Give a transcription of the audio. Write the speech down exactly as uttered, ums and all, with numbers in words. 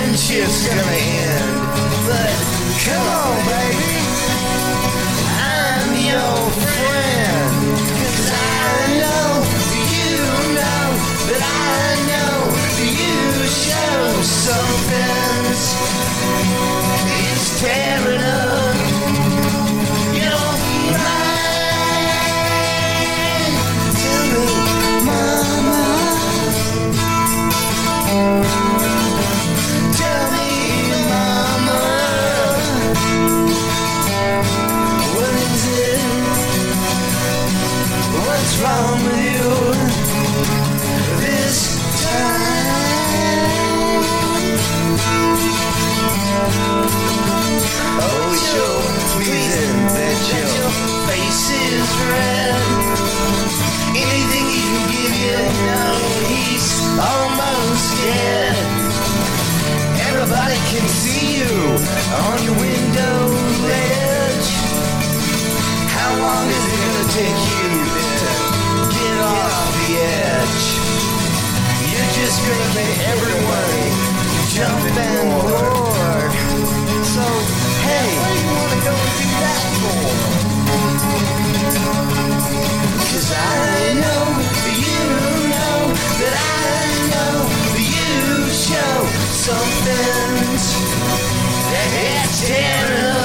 friendship's gonna end. But come on, baby, I'm your friend. Cause I know you know that I know you show something. It's tearing up your mind. Tell me, mama. Tell me, mama. What is it? What's wrong with you this time? Oh, it's so pleasing that your face is red. Anything he can give you, no, he's almost dead. Everybody can see you on your window ledge. How long is it gonna take you to get off the edge? You're just gonna make everyone jump and roar. So, hey, what do you wanna go and do that for? Cause I know, you know, that I know you show something that's tearing up